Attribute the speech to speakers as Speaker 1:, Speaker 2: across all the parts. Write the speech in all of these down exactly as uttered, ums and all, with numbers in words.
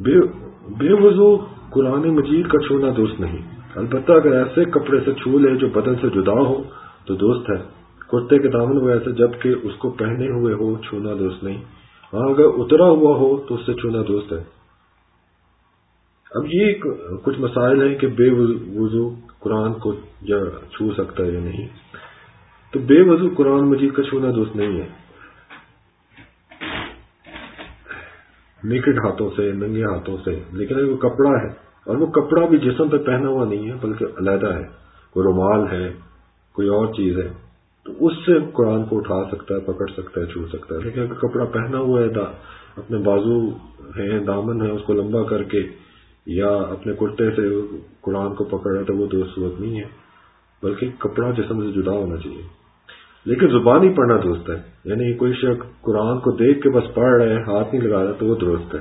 Speaker 1: بے بے وضو قرآن مجید کا چھونا درست نہیں، البتہ اگر ایسے کپڑے سے چھو لے جو بدن سے جدا ہو تو درست ہے، کرتے کے دامن وغیرہ سے، جبکہ اس کو پہنے ہوئے ہو چھونا درست نہیں۔ ہاں اگر اترا ہوا ہو تو اس سے چھونا درست ہے۔ اب یہ کچھ مسائل ہیں کہ بے وضو قرآن کو چھو سکتا ہے یا نہیں۔ تو بے وضو قرآن مجید کا چھونا درست نہیں ہے، نیکڈ ہاتھوں سے، ننگے ہاتھوں سے، لیکن اگر وہ کپڑا ہے اور وہ کپڑا بھی جسم پہ پہنا ہوا نہیں ہے بلکہ علیحدہ ہے، کوئی رومال ہے، کوئی اور چیز ہے، تو اس سے قرآن کو اٹھا سکتا ہے، پکڑ سکتا ہے، چھو سکتا ہے۔ لیکن اگر کپڑا پہنا ہوا ہے، اپنے بازو ہیں، دامن ہے، اس کو لمبا کر کے یا اپنے کرتے سے قرآن کو پکڑ رہا تو وہ درست صورت نہیں ہے، بلکہ کپڑا جسم سے جدا ہونا چاہیے۔ لیکن زبانی پڑھنا درست ہے، یعنی کوئی شخص قرآن کو دیکھ کے بس پڑھ رہے ہیں، ہاتھ نہیں لگا رہا تو وہ درست ہے۔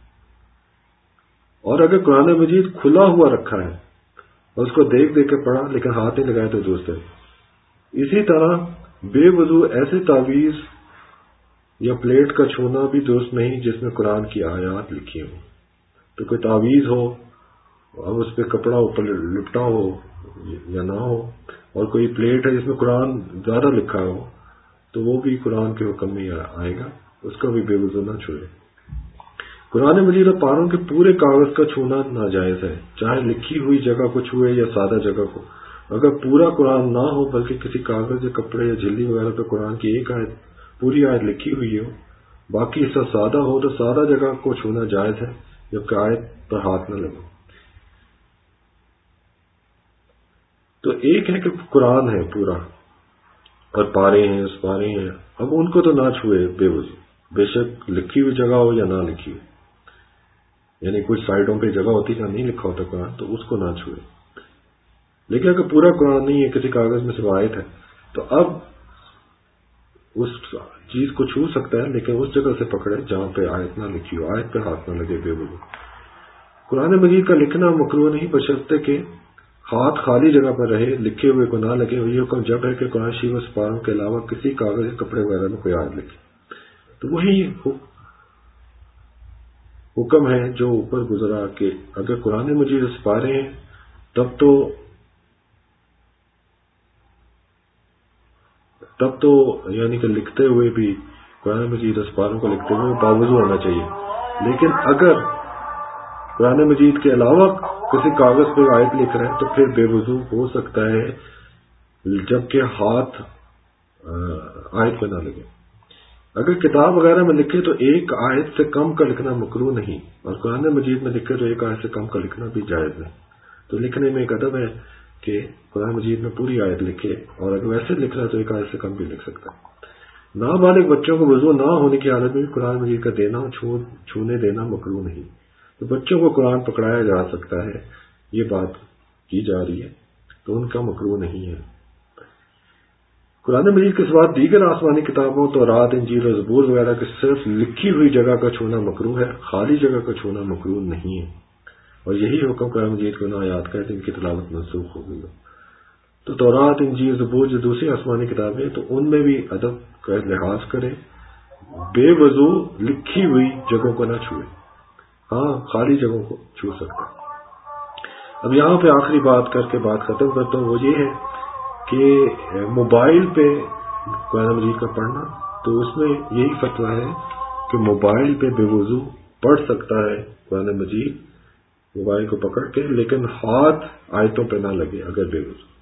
Speaker 1: اور اگر قرآن مجید کھلا ہوا رکھا ہے اور اس کو دیکھ دیکھ کے پڑھا لیکن ہاتھ نہیں لگایا تو درست ہے۔ اسی طرح بے وضو ایسے تعویذ یا پلیٹ کا چھونا بھی درست نہیں جس میں قرآن کی آیات لکھی ہوں۔ تو کوئی تعویذ ہو اور اس پہ کپڑا اوپر لپٹا ہو یا نہ ہو، اور کوئی پلیٹ ہے جس میں قرآن زیادہ لکھا ہو، تو وہ بھی قرآن کے حکم میں آئے گا، اس کا بھی بے وضو نہ چھوئے۔ قرآن مجید اور پاروں کے پورے کاغذ کا چھونا ناجائز ہے، چاہے لکھی ہوئی جگہ کو چھوئے یا سادہ جگہ کو۔ اگر پورا قرآن نہ ہو بلکہ کسی کاغذ یا کپڑے یا جھلی وغیرہ پہ قرآن کی ایک آیت، پوری آیت لکھی ہوئی ہو، باقی حصہ سادہ ہو، تو سادہ جگہ کو چھونا جائز ہے جبکہ آیت پر ہاتھ نہ لگے۔ تو ایک ہے کہ قرآن ہے پورا اور پارے ہیں، اس پارے ہیں، اب ان کو تو نہ چھوئے بے وضو، بے شک لکھی ہوئی جگہ ہو یا نہ لکھی ہوئی، یعنی کچھ سائڈوں پہ جگہ ہوتی ہے نہیں لکھا ہوتا قرآن، تو اس کو نہ چھوئے۔ لیکن اگر پورا قرآن نہیں ہے، کسی کاغذ میں سے آیت ہے، تو اب اس چیز کو چھو سکتا ہے لیکن اس جگہ سے پکڑے جہاں پہ آیت نہ لکھی ہو، آیت پہ ہاتھ نہ لگے بے وضو۔ قرآن مجید کا لکھنا مکروہ نہیں بشرطے کہ ہاتھ خالی جگہ پر رہے، لکھے ہوئے کو نہ لگے۔ یہ حکم جب ہے کہ قرآن شریف و سپاروں کے علاوہ کسی کاغذ یا کپڑے وغیرہ میں کوئی آیت لکھے، تو وہی حکم ہے جو اوپر گزرا کہ اگر قرآن مجید و سپارے ہیں تب تو تب تو یعنی کہ لکھتے ہوئے بھی قرآن مجید و سپاروں کو لکھتے ہوئے باوضو ہونا چاہیے۔ لیکن اگر قرآن مجید کے علاوہ کسی کاغذ پہ آیت لکھ رہے ہیں تو پھر بے وضو ہو سکتا ہے جبکہ ہاتھ آیت پہ نہ لگے۔ اگر کتاب وغیرہ میں لکھے تو ایک آیت سے کم کا لکھنا مکروہ نہیں، اور قرآن مجید میں لکھے تو ایک آیت سے کم کا لکھنا بھی جائز ہے۔ تو لکھنے میں ایک ادب ہے کہ قرآن مجید میں پوری آیت لکھے، اور اگر ویسے لکھ رہا ہے تو ایک آیت سے کم بھی لکھ سکتا ہے۔ نابالغ بچوں کو وضو نہ ہونے کی حالت میں قرآن مجید کا دینا اور چھونے دینا مکروہ نہیں۔ تو بچوں کو قرآن پکڑایا جا سکتا ہے، یہ بات کی جا رہی ہے، تو ان کا مکروہ نہیں ہے۔ قرآن مجید کے سوا دیگر آسمانی کتابوں تورات، انجیل اور زبور وغیرہ کے صرف لکھی ہوئی جگہ کا چھونا مکروہ ہے، خالی جگہ کا چھونا مکروہ نہیں ہے۔ اور یہی حکم قرآن مجید کو نہ یاد کرے جن کی تلاوت منسوخ ہو گئی ہو۔ تو تورات، انجیل، زبور جو دوسری آسمانی کتابیں ہیں تو ان میں بھی ادب کا لحاظ کریں، بے وضو لکھی ہوئی جگہوں کو نہ چھوئے، ہاں خالی جگہوں کو چھو سکتا ہے۔ اب یہاں پہ آخری بات کر کے بات ختم کرتا ہوں، وہ یہ ہے کہ موبائل پہ قرآن مجید کا پڑھنا، تو اس میں یہی فتویٰ ہے کہ موبائل پہ بے وضو پڑھ سکتا ہے قرآن مجید موبائل کو پکڑ کے، لیکن ہاتھ آیتوں پہ نہ لگے اگر بے وضو۔